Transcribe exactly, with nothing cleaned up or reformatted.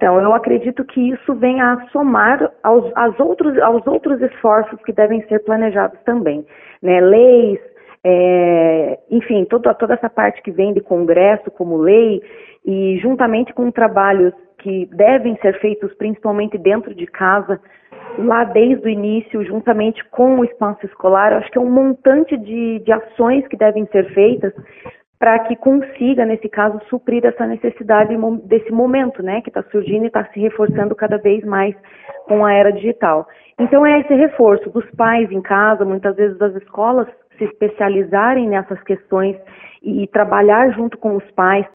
Então, eu acredito que isso venha a somar aos, aos, outros, aos outros esforços que devem ser planejados também, né? Leis, é, enfim, toda, toda essa parte que vem de Congresso como lei, e juntamente com trabalhos que devem ser feitos principalmente dentro de casa, lá desde o início, juntamente com o espaço escolar, eu acho que é um montante de, de ações que devem ser feitas para que consiga, nesse caso, suprir essa necessidade desse momento, né, que está surgindo e está se reforçando cada vez mais com a era digital. Então é esse reforço dos pais em casa, muitas vezes das escolas se especializarem nessas questões e trabalhar junto com os pais,